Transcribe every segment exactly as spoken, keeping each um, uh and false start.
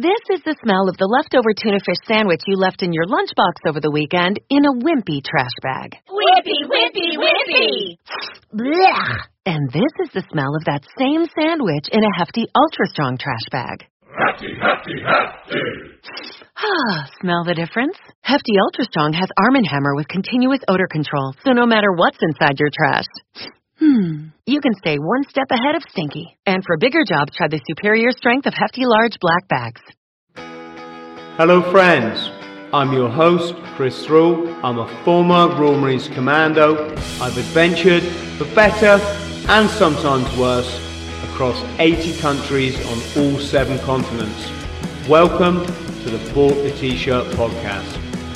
This is the smell of the leftover tuna fish sandwich you left in your lunchbox over the weekend in a wimpy trash bag. Wimpy, wimpy, wimpy! Blech! And this is the smell of that same sandwich in a hefty, ultra-strong trash bag. Hefty, hefty, hefty! Ah, smell the difference? Hefty Ultra Strong has Arm and Hammer with continuous odor control, so no matter what's inside your trash, hmm, you can stay one step ahead of stinky. And for bigger jobs, try the superior strength of Hefty Large Black Bags. Hello friends, I'm your host, Chris Thrall. I'm a former Royal Marines Commando. I've adventured for better and sometimes worse across eighty countries on all seven continents. Welcome to the Bought the T-Shirt podcast.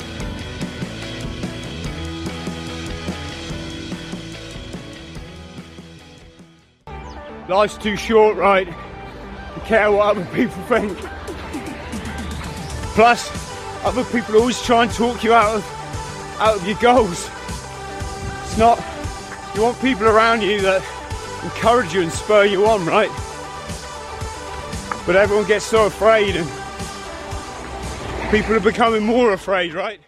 Life's too short, right? To care what other people think. Plus, other people always try and talk you out of, out of your goals. It's not, you want people around you that encourage you and spur you on, right? But everyone gets so afraid and people are becoming more afraid, right?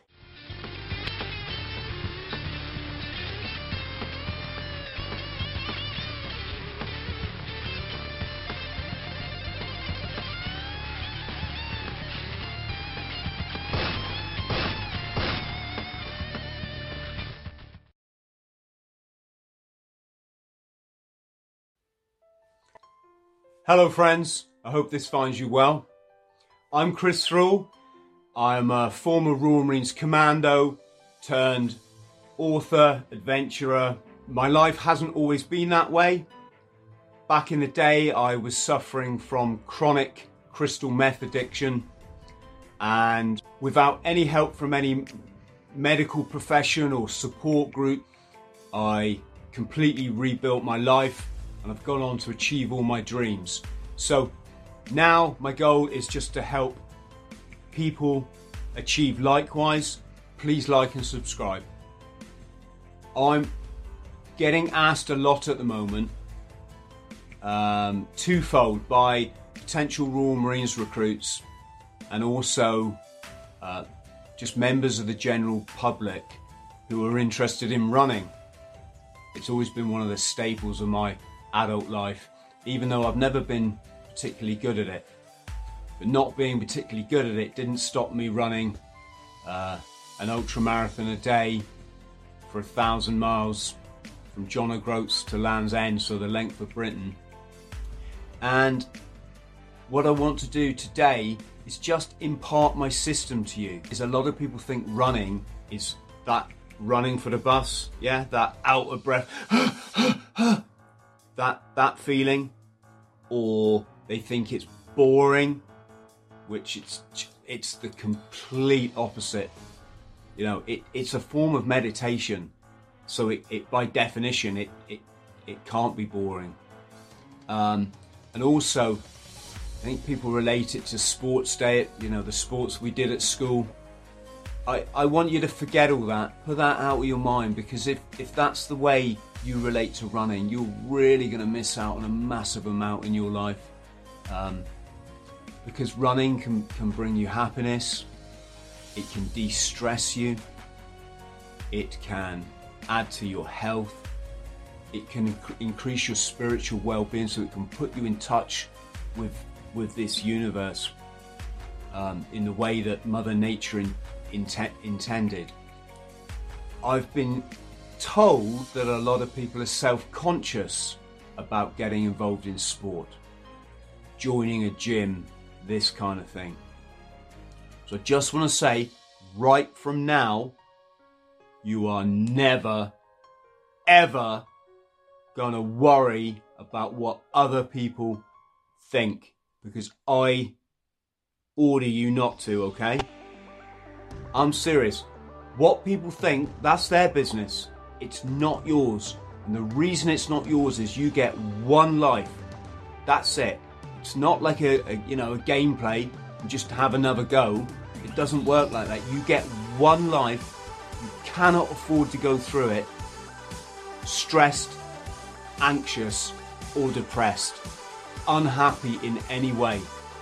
Hello friends, I hope this finds you well. I'm Chris Thrall. I'm a former Royal Marines Commando turned author, adventurer. My life hasn't always been that way. Back in the day, I was suffering from chronic crystal meth addiction, and without any help from any medical profession or support group, I completely rebuilt my life and I've gone on to achieve all my dreams. So now my goal is just to help people achieve likewise. Please like and subscribe. I'm getting asked a lot at the moment, um, twofold, by potential Royal Marines recruits and also uh, just members of the general public who are interested in running. It's always been one of the staples of my adult life, even though I've never been particularly good at it. But not being particularly good at it didn't stop me running uh, an ultra marathon a day for a thousand miles from John O'Groats to Land's End, so the length of Britain. And what I want to do today is just impart my system to you. Is a lot of people think running is that running for the bus, yeah, that out of breath, that that feeling, or they think it's boring, which it's it's the complete opposite. You know, it, it's a form of meditation, so it, it by definition it it it can't be boring. Um, and also, I think people relate it to sports day, you know, the sports we did at school. I, I want you to forget all that, put that out of your mind, because if, if that's the way you relate to running, you're really going to miss out on a massive amount in your life. Um, because running can, can bring you happiness, it can de-stress you, it can add to your health, it can inc- increase your spiritual well-being, so it can put you in touch with, with this universe um, in the way that Mother Nature in, Int- intended. I've been told that a lot of people are self-conscious about getting involved in sport, joining a gym, this kind of thing. So I just want to say, right from now, you are never, ever going to worry about what other people think, because I order you not to, okay? I'm serious. What people think, that's their business. It's not yours. And the reason it's not yours is you get one life. That's it. It's not like a, a you know, a gameplay and just have another go. It doesn't work like that. You get one life. You cannot afford to go through it stressed, anxious, or depressed, unhappy in any way.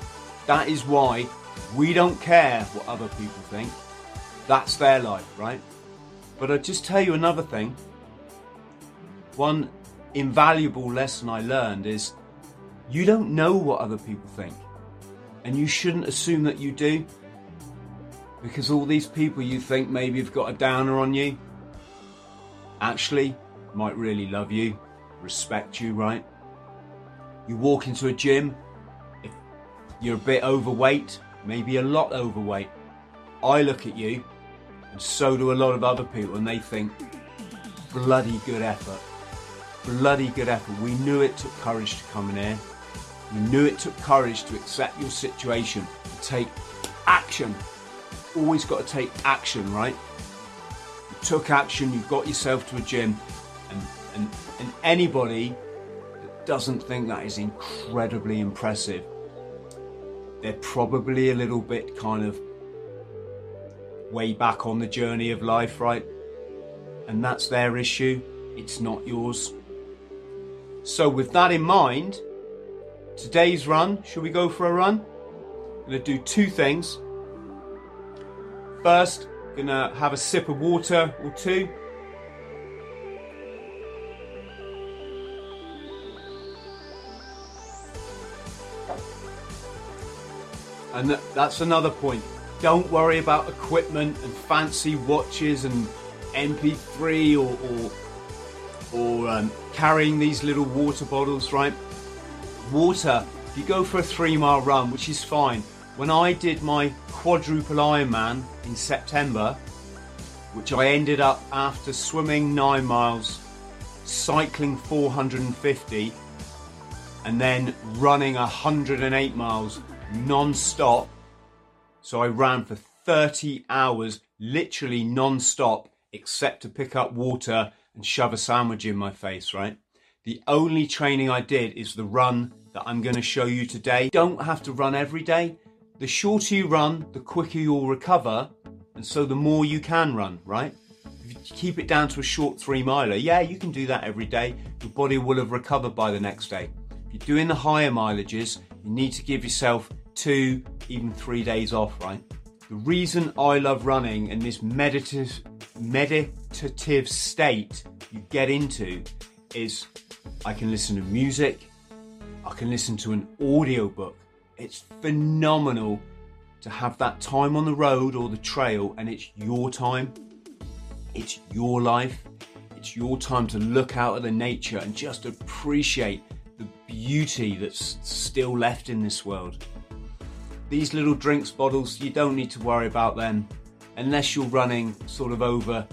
That is why we don't care what other people think. That's their life, right? But I'll just tell you another thing. One invaluable lesson I learned is you don't know what other people think. And you shouldn't assume that you do. Because all these people you think maybe have got a downer on you, actually might really love you, respect you, right? You walk into a gym, if you're a bit overweight, maybe a lot overweight, I look at you, and so do a lot of other people, and they think, bloody good effort. Bloody good effort. We knew it took courage to come in here. We knew it took courage to accept your situation, to take action. Always got to take action, right? You took action, you got yourself to a gym, and, and, and anybody that doesn't think that is incredibly impressive, they're probably a little bit kind of way back on the journey of life, right? And that's their issue, it's not yours. So with that in mind, today's run, should we go for a run? I'm going to do two things. First, I'm going to have a sip of water or two. And th that's another point. Don't worry about equipment and fancy watches and M P three or, or, or um, carrying these little water bottles, right? Water, if you go for a three mile run, which is fine. When I did my quadruple Ironman in September, which I ended up after swimming nine miles, cycling four hundred fifty, and then running one hundred eight miles non-stop. So I ran for thirty hours, literally non-stop, except to pick up water and shove a sandwich in my face, right? The only training I did is the run that I'm going to show you today. You don't have to run every day. The shorter you run, the quicker you'll recover, and so the more you can run, right? If you keep it down to a short three miler, yeah, you can do that every day. Your body will have recovered by the next day. If you're doing the higher mileages, you need to give yourself two, even three days off, right? The reason I love running and this meditative, meditative state you get into is I can listen to music, I can listen to an audiobook. It's phenomenal to have that time on the road or the trail, and it's your time, it's your life, it's your time to look out at the nature and just appreciate the beauty that's still left in this world. These little drinks bottles, you don't need to worry about them unless you're running sort of over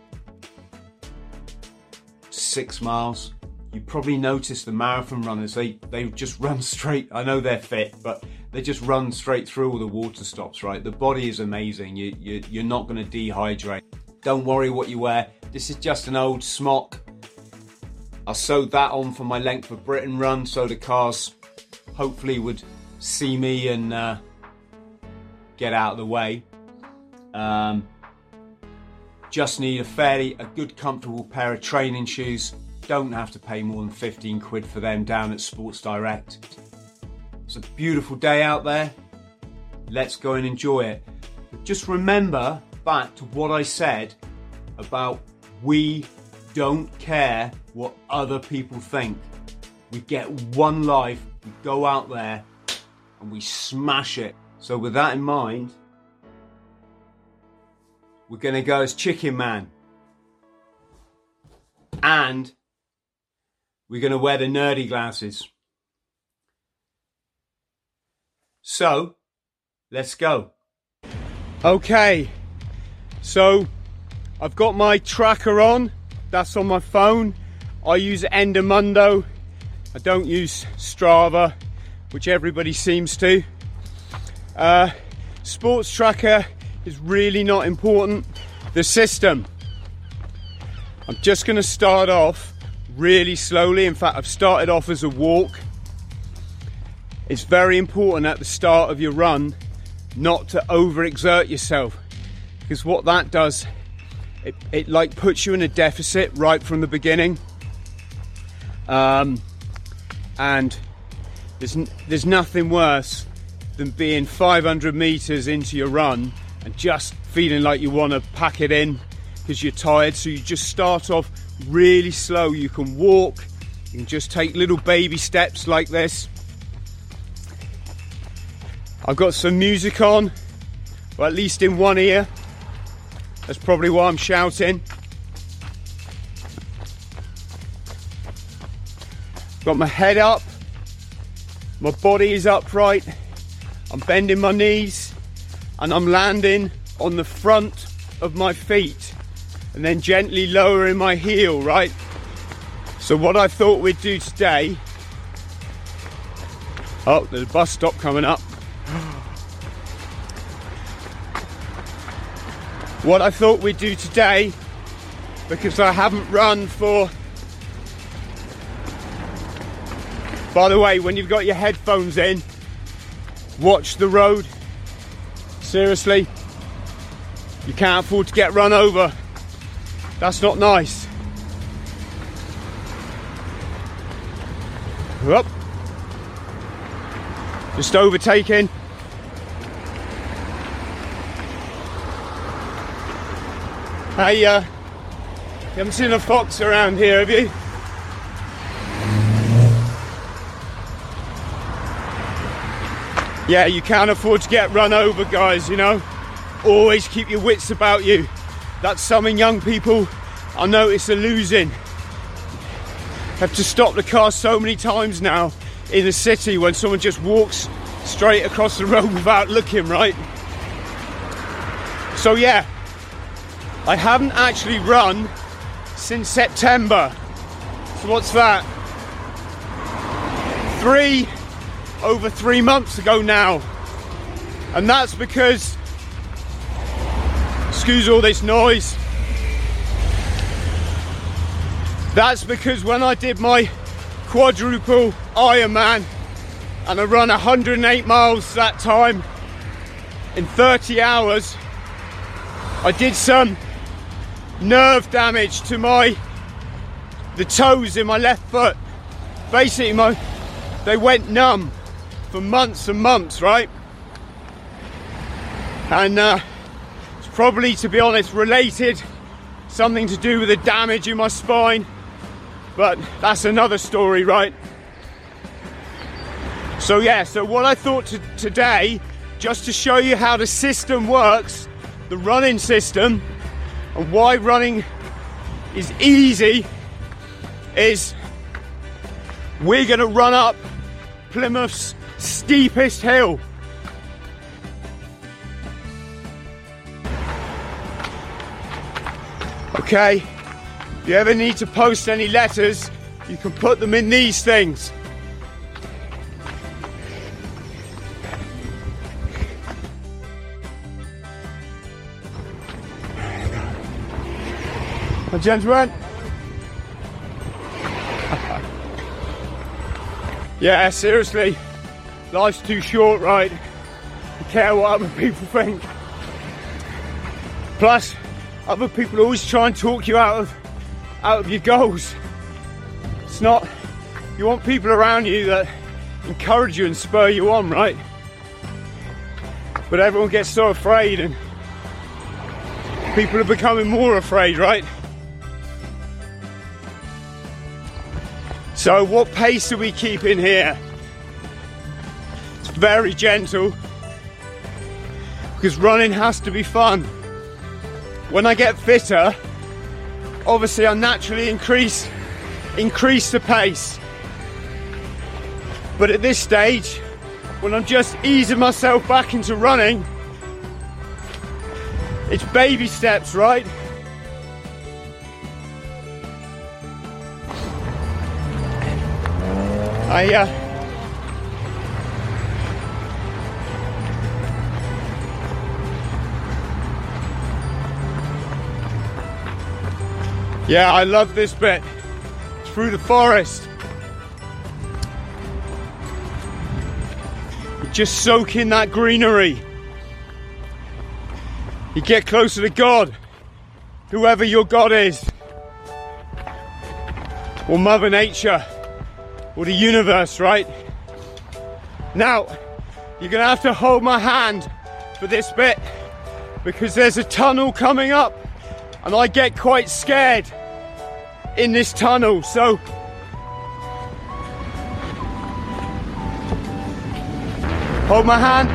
six miles. You probably notice the marathon runners, they, they just run straight. I know they're fit, but they just run straight through all the water stops, right? The body is amazing. You, you, you're not going to dehydrate. Don't worry what you wear. This is just an old smock. I sewed that on for my Length of Britain run, so the cars hopefully would see me and uh, get out of the way. Um, just need a fairly, a good comfortable pair of training shoes. Don't have to pay more than fifteen quid for them down at Sports Direct. It's a beautiful day out there. Let's go and enjoy it. But just remember back to what I said about we don't care what other people think. We get one life, we go out there and we smash it. So with that in mind, we're gonna go as Chicken Man. And we're going to wear the nerdy glasses. So, let's go. Okay, so I've got my tracker on. That's on my phone. I use Endomondo. I don't use Strava, which everybody seems to. Uh, sports tracker is really not important. The system. I'm just going to start off really slowly. In fact, I've started off as a walk. It's very important at the start of your run not to overexert yourself, because what that does, it, it like puts you in a deficit right from the beginning. Um, and there's, there's nothing worse than being five hundred meters into your run and just feeling like you want to pack it in because you're tired. So you just start off really slow. You can walk, you can just take little baby steps like this. I've got some music on, or at least in one ear. That's probably why I'm shouting. Got my head up, my body is upright, I'm bending my knees, and I'm landing on the front of my feet and then gently lowering my heel, right? So what I thought we'd do today, oh, there's a bus stop coming up. What I thought we'd do today, because I haven't run for, by the way, when you've got your headphones in, watch the road. Seriously, you can't afford to get run over. That's not nice. Up. Just overtaking. Hey, uh, you haven't seen a fox around here, have you? Yeah, you can't afford to get run over, guys, you know? Always keep your wits about you. That's something young people I notice are losing. Have to stop the car so many times now in the city when someone just walks straight across the road without looking, right? So yeah, I haven't actually run since September. So what's that? Three, over three months ago now. And that's because, excuse all this noise, that's because when I did my quadruple Ironman and I run one hundred eight miles that time in thirty hours, I did some nerve damage to my the toes in my left foot. Basically my they went numb for months and months, right? And uh, it's probably, to be honest, related, something to do with the damage in my spine, but that's another story, right? So yeah, so what I thought to today, just to show you how the system works, the running system, and why running is easy, is we're gonna run up Plymouth's steepest hill. Okay, if you ever need to post any letters, you can put them in these things. Well, gentlemen. Yeah, seriously, life's too short, right? You care what other people think. Plus, other people always try and talk you out of out of your goals. It's not, you want people around you that encourage you and spur you on, right? But everyone gets so afraid, and people are becoming more afraid, right? So what pace do we keep in here? It's very gentle, because running has to be fun. When I get fitter, obviously I naturally increase increase the pace. But at this stage, when I'm just easing myself back into running, it's baby steps, right? I uh, yeah, I love this bit. Through the forest. You just soak in that greenery. You get closer to God, whoever your God is, or Mother Nature, or the universe, right? Now, you're gonna have to hold my hand for this bit because there's a tunnel coming up and I get quite scared in this tunnel, so hold my hand.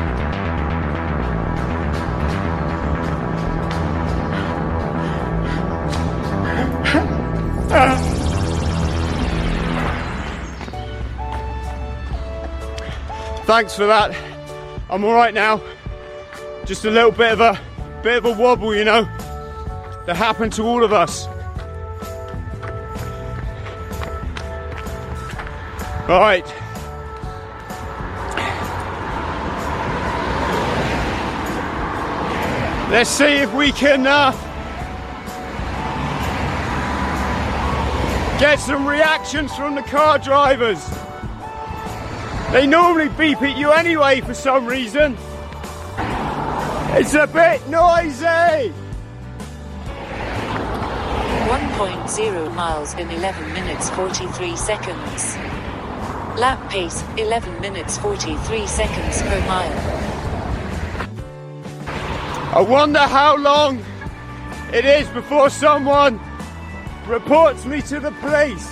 Thanks for that. I'm all right now. Just a little bit of a bit of a wobble, you know, that happened to all of us. All right. Let's see if we can uh, get some reactions from the car drivers. They normally beep at you anyway for some reason. It's a bit noisy. one point zero miles in eleven minutes forty-three seconds. Lap pace eleven minutes forty-three seconds per mile. I wonder how long it is before someone reports me to the police.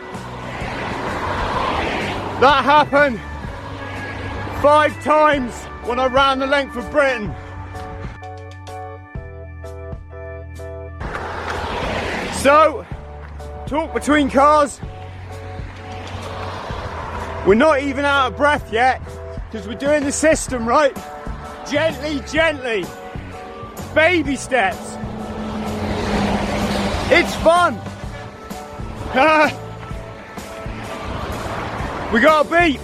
That happened five times when I ran the length of Britain. So, talk between cars. We're not even out of breath yet because we're doing the system, right? Gently, gently. Baby steps. It's fun. Uh, we got a beep.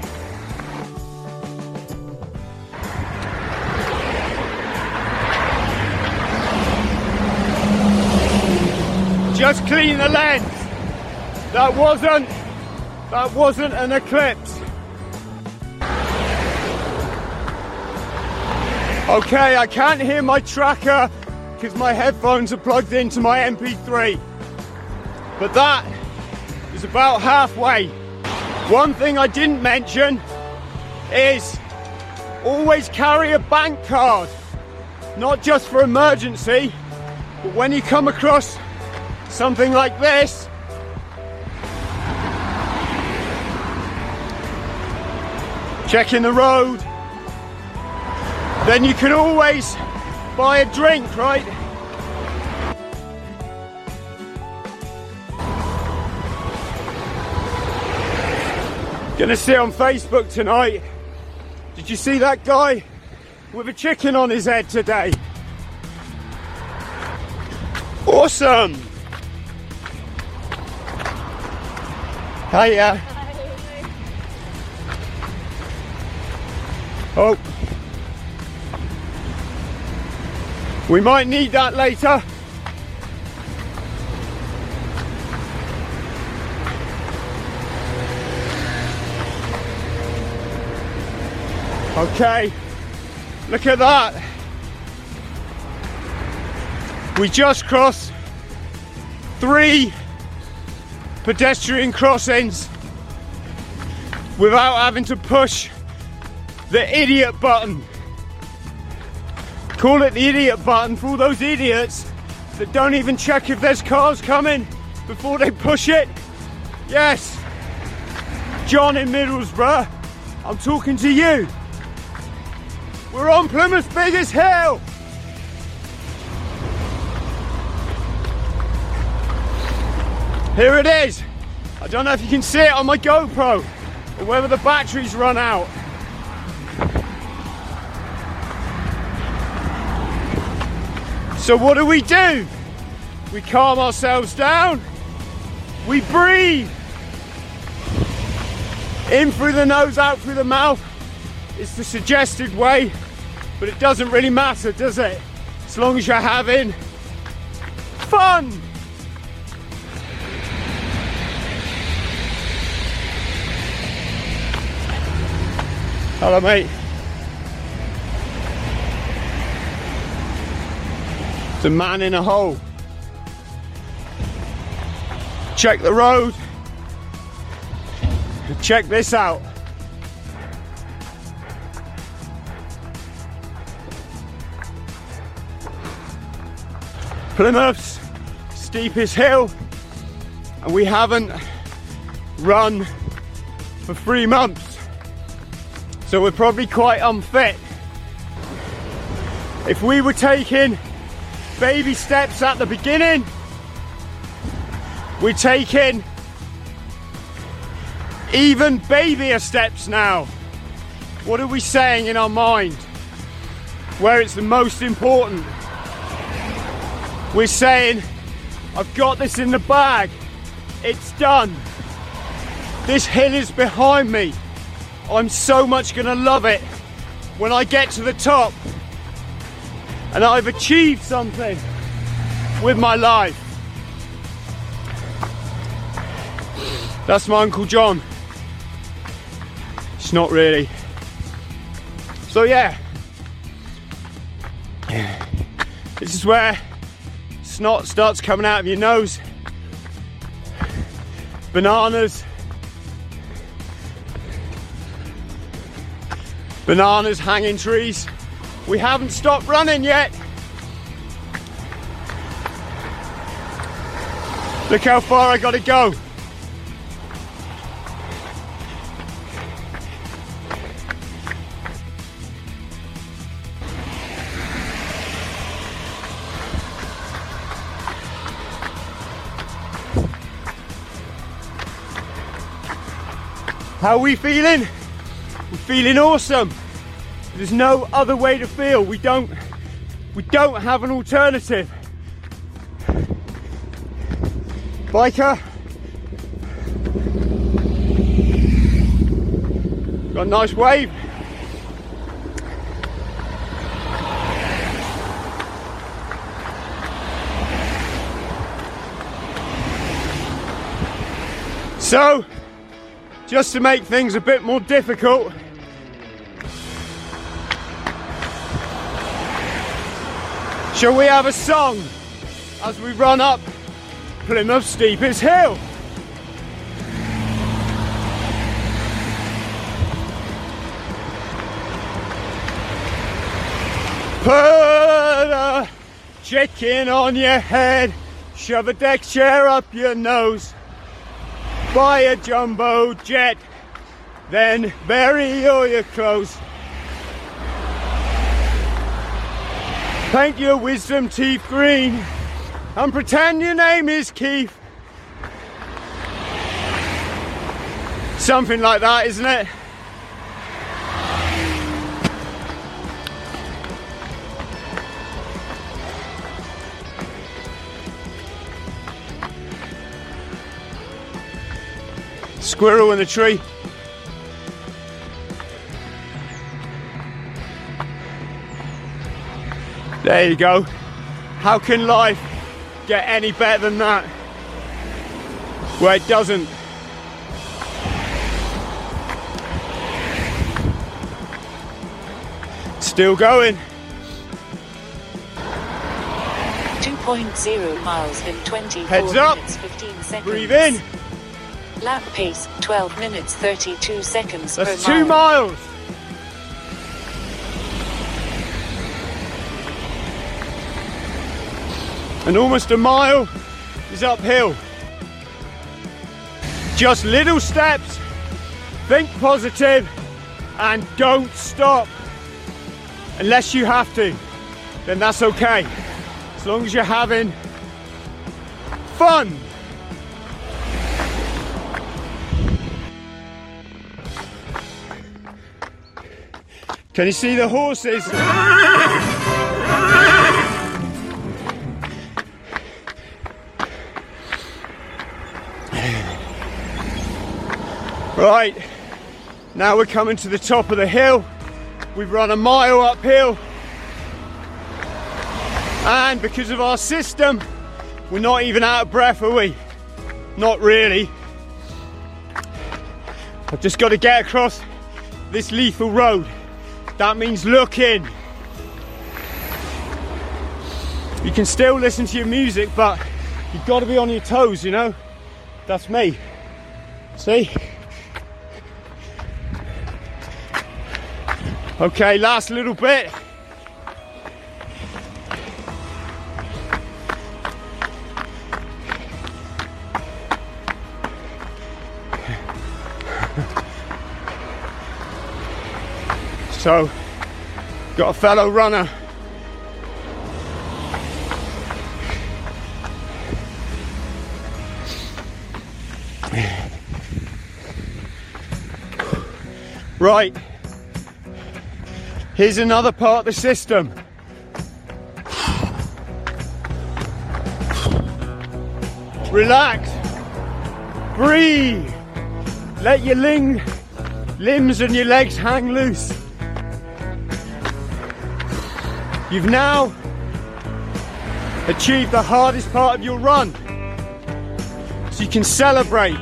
Just clean the lens. That wasn't, that wasn't an eclipse. Okay, I can't hear my tracker because my headphones are plugged into my M P three. But that is about halfway. One thing I didn't mention is always carry a bank card. Not just for emergency, but when you come across something like this, checking the road, then you can always buy a drink, right? Gonna see on Facebook tonight. Did you see that guy with a chicken on his head today? Awesome! Hiya. Oh. We might need that later. Okay, look at that. We just crossed three pedestrian crossings without having to push the idiot button. Call it the idiot button for all those idiots that don't even check if there's cars coming before they push it. Yes, John in Middlesbrough, I'm talking to you. We're on Plymouth's biggest hill. Here it is. I don't know if you can see it on my GoPro or whether the batteries run out. So what do we do? We calm ourselves down. We breathe. In through the nose, out through the mouth. It's the suggested way, but it doesn't really matter, does it? As long as you're having fun. Hello, mate. It's a man in a hole. Check the road. Check this out. Plymouth's steepest hill, and we haven't run for three months, so we're probably quite unfit. If we were taking baby steps at the beginning, we're taking even babyier steps now. What are we saying in our mind where it's the most important? We're saying, I've got this in the bag, it's done. This hill is behind me. I'm so much gonna love it when I get to the top and I've achieved something with my life. That's my Uncle John. It's not really. So yeah, this is where snot starts coming out of your nose. Bananas. Bananas, hanging trees. We haven't stopped running yet. Look how far I gotta go. How are we feeling? We're feeling awesome. There's no other way to feel. We don't, we don't have an alternative. Biker. Got a nice wave. So, just to make things a bit more difficult, shall we have a song as we run up Plymouth's steepest hill? Put a chicken on your head, shove a deck chair up your nose, buy a jumbo jet, then bury all your clothes. Paint your wisdom teeth green and pretend your name is Keith. Something like that, isn't it? Squirrel in the tree. There you go. How can life get any better than that? Well, it doesn't. Still going. two point zero miles in twenty-four Heads up. minutes fifteen seconds. Breathe in. Lap pace twelve minutes thirty-two seconds That's per mile. two miles. And almost a mile is uphill. Just little steps, think positive, and don't stop. Unless you have to, then that's okay. As long as you're having fun. Can you see the horses? Right, now we're coming to the top of the hill. We've run a mile uphill. And because of our system, we're not even out of breath, are we? Not really. I've just got to get across this lethal road. That means look in. You can still listen to your music, but you've got to be on your toes, you know? That's me. See? Okay, last little bit. So, got a fellow runner. Right, here's another part of the system. Relax, breathe, let your ling limbs and your legs hang loose. You've now achieved the hardest part of your run, so you can celebrate.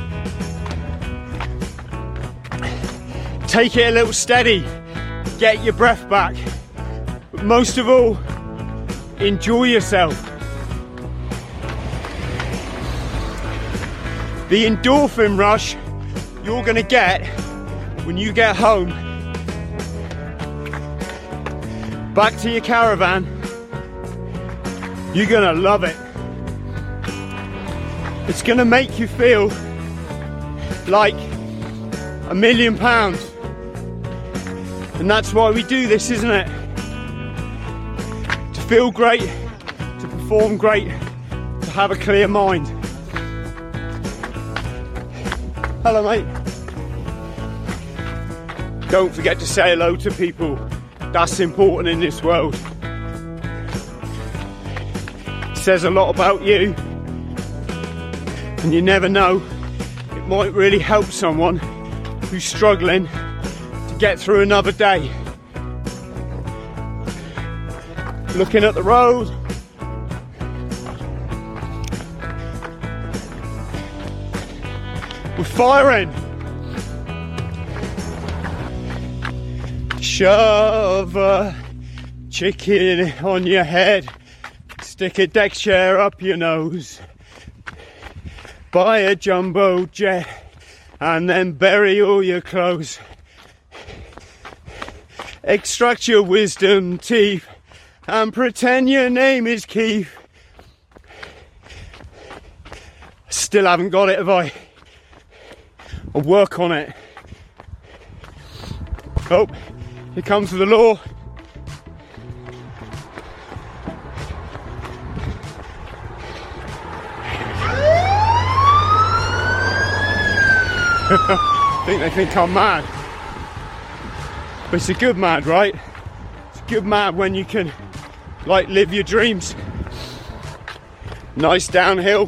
Take it a little steady, get your breath back, but most of all, enjoy yourself. The endorphin rush you're gonna get when you get home, back to your caravan, you're gonna love it. It's gonna make you feel like a million pounds. And that's why we do this, isn't it? To feel great, to perform great, to have a clear mind. Hello, mate. Don't forget to say hello to people. That's important in this world. It says a lot about you. And you never know, it might really help someone who's struggling to get through another day. Looking at the road. We're firing. Shove a chicken on your head. Stick a deck chair up your nose. Buy a jumbo jet and then bury all your clothes. Extract your wisdom teeth and pretend your name is Keith. Still haven't got it, have I? I'll work on it. Oh, here comes the law. I think they think I'm mad. But it's a good mad, right? It's a good mad when you can, like, live your dreams. Nice downhill.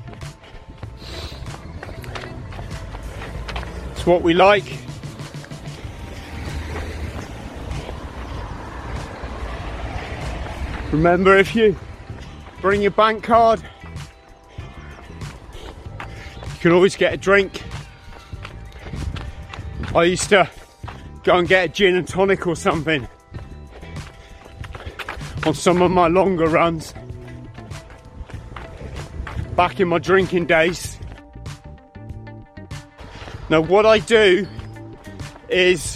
It's what we like. Remember, if you bring your bank card, you can always get a drink. I used to go and get a gin and tonic or something on some of my longer runs back in my drinking days. Now what I do is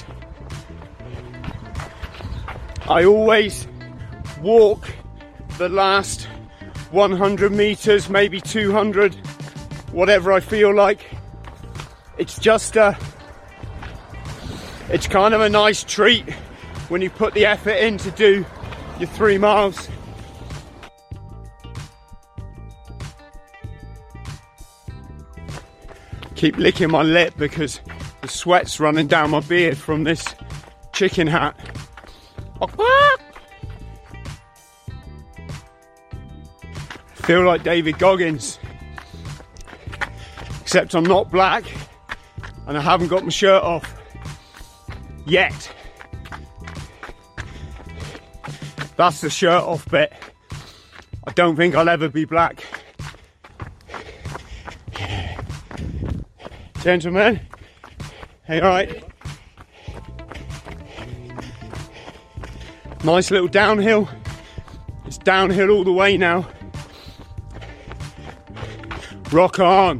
I always walk the last one hundred meters, maybe two hundred, whatever I feel like. It's just a It's kind of a nice treat when you put the effort in to do your three miles. Keep licking my lip because the sweat's running down my beard from this chicken hat. Feel like David Goggins, except I'm not black and I haven't got my shirt off. Yet. That's the shirt off bit. I don't think I'll ever be black. Gentlemen, hey, alright? Nice little downhill. It's downhill all the way now. Rock on.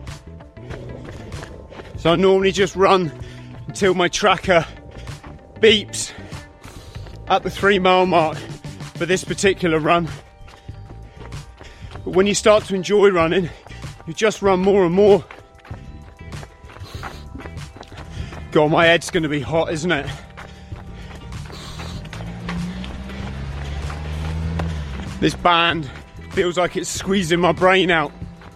So I normally just run until my tracker beeps at the three mile mark for this particular run. But when you start to enjoy running, you just run more and more. God, my head's going to be hot, isn't it? This band feels like it's squeezing my brain out.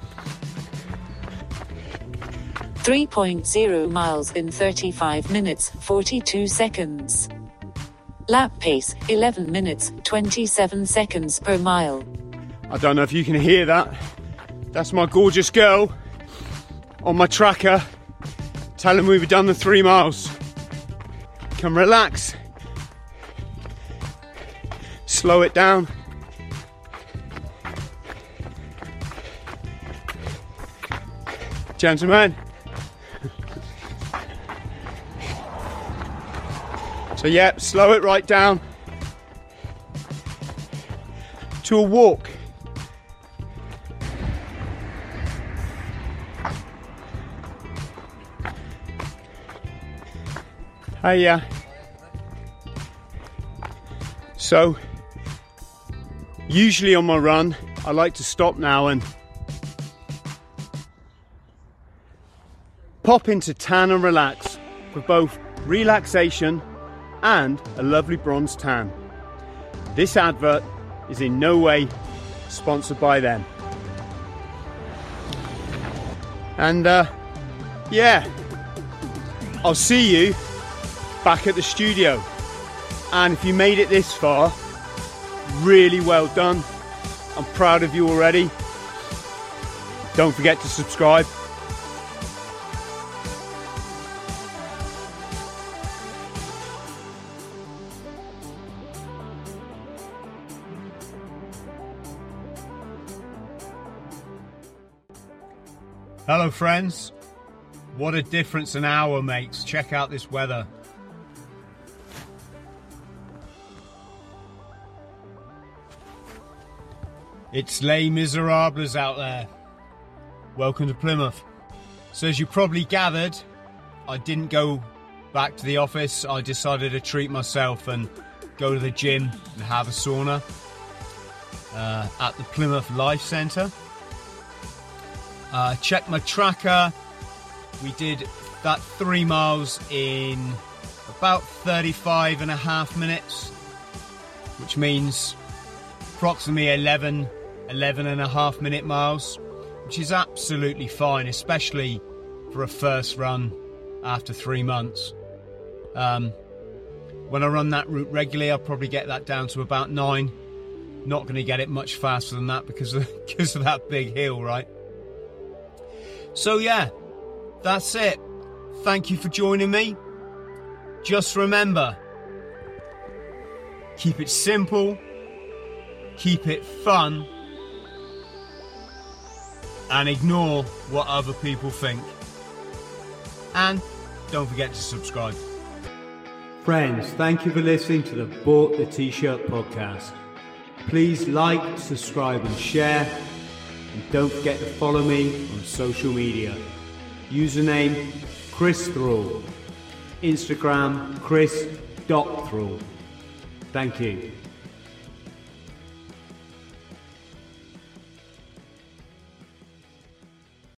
three point zero miles in thirty-five minutes, forty-two seconds. Lap pace, eleven minutes, twenty-seven seconds per mile. I don't know if you can hear that. That's my gorgeous girl on my tracker telling me we've done the three miles. Can relax. Slow it down. Gentlemen. So yeah, slow it right down to a walk. Hey, yeah. So, usually on my run, I like to stop now and pop into Tan and Relax for both relaxation and a lovely bronze tan. This advert is in no way sponsored by them. And uh, yeah, I'll see you back at the studio. And if you made it this far, really well done. I'm proud of you already. Don't forget to subscribe. Hello friends, what a difference an hour makes. Check out this weather. It's Les Miserables out there. Welcome to Plymouth. So as you probably gathered, I didn't go back to the office. I decided to treat myself and go to the gym and have a sauna uh, at the Plymouth Life Centre. Uh, check my tracker. We did that three miles in about thirty-five and a half minutes, which means approximately eleven, eleven and a half minute miles, which is absolutely fine, especially for a first run after three months. Um, when I run that route regularly, I'll probably get that down to about nine. Not going to get it much faster than that because of, because of that big hill, right? So yeah, that's it. Thank you for joining me. Just remember, keep it simple, keep it fun, and ignore what other people think. And don't forget to subscribe. Friends, thank you for listening to the Bought the T-Shirt podcast. Please like, subscribe and share. And don't forget to follow me on social media. Username Chris Thrall. Instagram Chris dot Thrall. Thank you.